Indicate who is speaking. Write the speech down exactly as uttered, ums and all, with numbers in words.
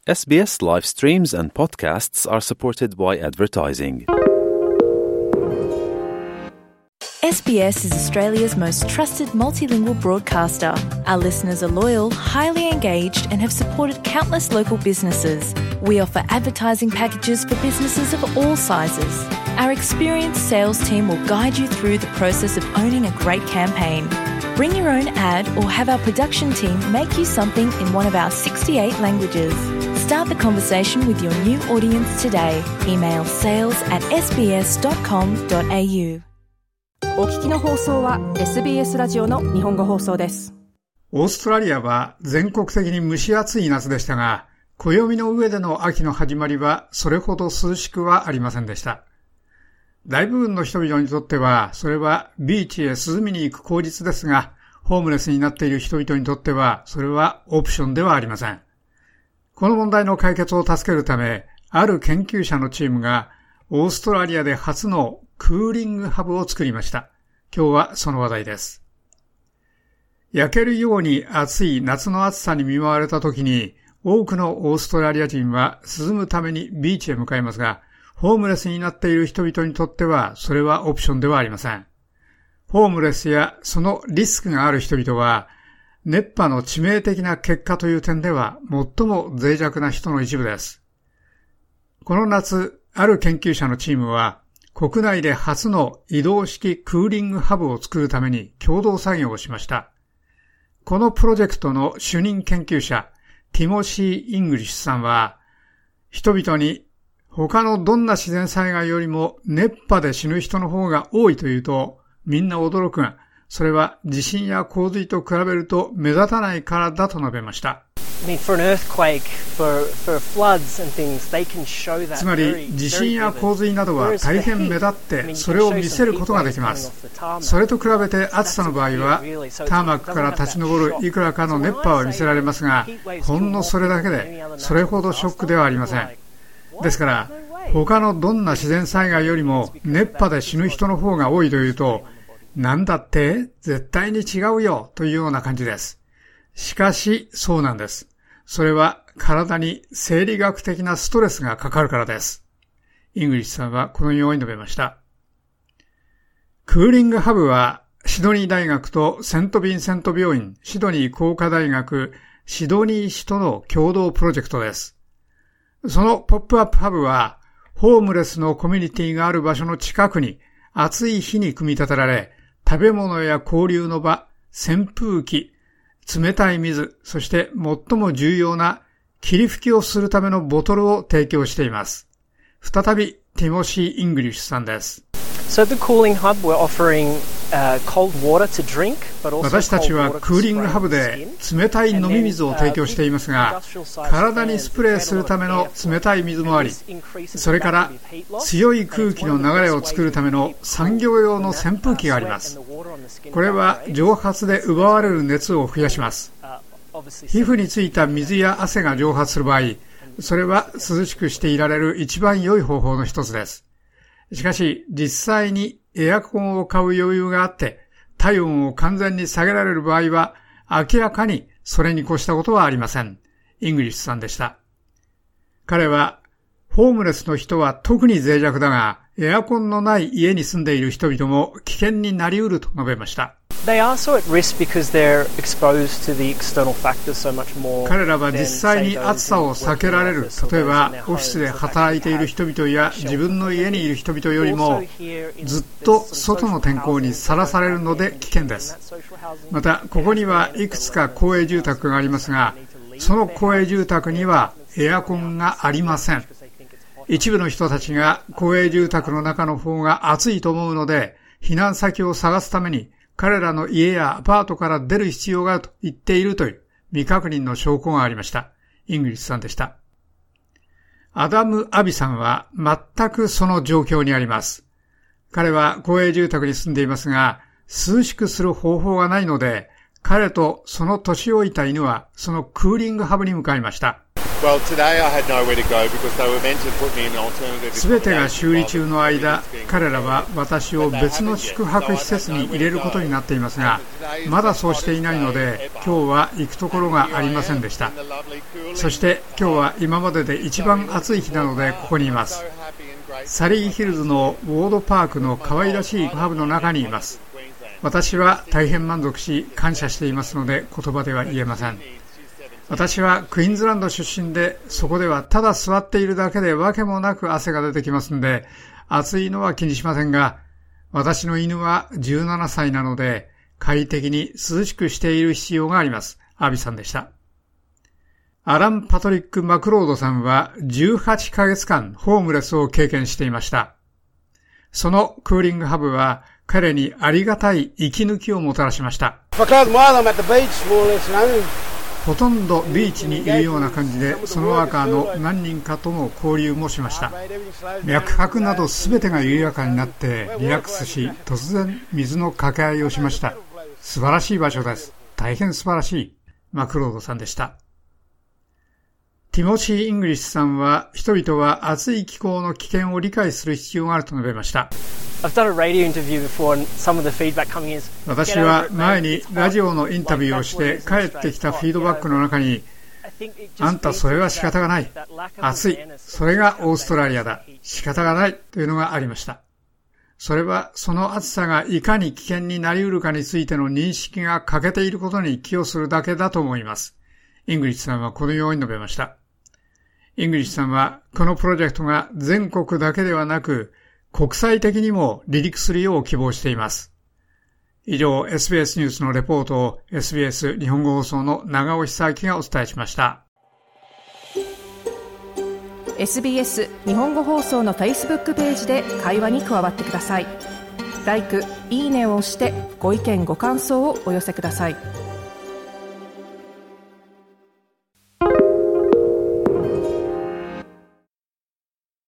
Speaker 1: エスビーエス live streams and podcasts are supported by advertising.
Speaker 2: S B S is Australia's most trusted multilingual broadcaster. Our listeners are loyal, highly engaged, and have supported countless local businesses. We offer advertising packages for businesses of all sizes. Our experienced sales team will guide you through the process of owning a great campaign. Bring your own ad or have our production team make you something in one of our sixty-eight languages. Start the conversation with your new audience today. Email sales at s b s dot com dot a u.
Speaker 3: お聞きの放送は エスビーエス ラジオの日本語放送です。
Speaker 4: オーストラリアは全国的に蒸し暑い夏でしたが、暦の上での秋の始まりはそれほど涼しくはありませんでした。大部分の人々にとっては、それはビーチへ涼みに行く口実ですが、ホームレスになっている人々にとっては、それはオプションではありません。この問題の解決を助けるため、ある研究者のチームが、オーストラリアで初のクーリングハブを作りました。今日はその話題です。焼けるように暑い夏の暑さに見舞われた時に、多くのオーストラリア人は涼むためにビーチへ向かいますが、ホームレスになっている人々にとっては、それはオプションではありません。ホームレスやそのリスクがある人々は、熱波の致命的な結果という点では、最も脆弱な人の一部です。この夏、ある研究者のチームは、国内で初の移動式クーリングハブを作るために共同作業をしました。このプロジェクトの主任研究者、ティモシー・イングリッシュさんは、人々に他のどんな自然災害よりも熱波で死ぬ人の方が多いというと、みんな驚くが、それは地震や洪水と比べると目立たないからだと述べました。つまり地震や洪水などは大変目立ってそれを見せることができます。それと比べて暑さの場合はターマックから立ち上るいくらかの熱波は見せられますが、ほんのそれだけでそれほどショックではありません。ですから他のどんな自然災害よりも熱波で死ぬ人の方が多いというと、なんだって絶対に違うよというような感じです。しかしそうなんです。それは体に生理学的なストレスがかかるからです。イングリッシュさんはこのように述べました。クーリングハブはシドニー大学とセントヴィンセント病院、シドニー工科大学、シドニー市との共同プロジェクトです。そのポップアップハブはホームレスのコミュニティがある場所の近くに暑い日に組み立てられ、食べ物や交流の場、扇風機、冷たい水、そして最も重要な霧吹きをするためのボトルを提供しています。再びティモシー・イングリッシュさんです。
Speaker 5: So the cooling hub we're offering uh, cold water to drink, but also
Speaker 4: 私たちはクーリングハブで冷たい飲み水を提供していますが、体にスプレーするための冷たい水もあり、それから強い空気の流れを作るための産業用の扇風機があります。これは蒸発で奪われる熱を増やします。皮膚についた水や汗が蒸発する場合、それは涼しくしていられる一番良い方法の一つです。しかし、実際にエアコンを買う余裕があって、体温を完全に下げられる場合は、明らかにそれに越したことはありません。イングリッシュさんでした。彼は、ホームレスの人は特に脆弱だが、エアコンのない家に住んでいる人々も危険になり得ると述べました。
Speaker 5: They are so at risk because they're exposed to the external factors so much more.
Speaker 4: 彼らは実際に暑さを避けられる。例えば、オフィスで働いている人々や自分の家にいる人々よりもずっと外の天候にさらされるので危険です。また、ここにはいくつか公営住宅がありますが、その公営住宅にはエアコンがありません。一部の人たちが公営住宅の中の方が暑いと思うので、避難先を探すために彼らの家やアパートから出る必要があると言っているという未確認の証拠がありました。イングリッシュさんでした。アダム・アビさんは全くその状況にあります。彼は公営住宅に住んでいますが、涼しくする方法がないので、彼とその年老いた犬はそのクーリングハブに向かいました。 すべてが修理中の間、彼らは私を別の宿泊施設に入れることになっていますが、まだそうしていないので、今日は行くところがありませんでした。そして今日は今までで一番暑い日なのでここにいます。サリーヒルズのウォードパークの可愛らしいパブの中にいます。私は大変満足し感謝していますので言葉では言えません。私はクイーンズランド出身で、そこではただ座っているだけでわけもなく汗が出てきますので、暑いのは気にしませんが、私の犬はじゅうななさいなので快適に涼しくしている必要があります。アビさんでした。アラン・パトリック・マクロードさんはじゅうはちかげつかんホームレスを経験していました。そのクーリングハブは彼にありがたい息抜きをもたらしました。ほとんどビーチにいるような感じで、そのワーカーの何人かとも交流もしました。脈拍などすべてが緩やかになってリラックスし、突然水の掛け合いをしました。素晴らしい場所です。大変素晴らしい。マクロードさんでした。ティモシー・イングリッシュさんは、人々は暑い気候の危険を理解する必要があると述べました。私は前にラジオのインタビューをして帰ってきたフィードバックの中に、あんたそれは仕方がない。暑い。それがオーストラリアだ。仕方がないというのがありました。それはその暑さがいかに危険になり得るかについての認識が欠けていることに寄与するだけだと思います。イングリッシュさんはこのように述べました。イングリッシュさんはこのプロジェクトが全国だけではなく国際的にも離陸するよう希望しています。以上 エスビーエス ニュースのレポートを エスビーエス 日本語放送の長尾久明がお伝えしました。
Speaker 3: エスビーエス 日本語放送の Facebook ページで会話に加わってください。ライク、いいねを押してご意見ご感想をお寄せください。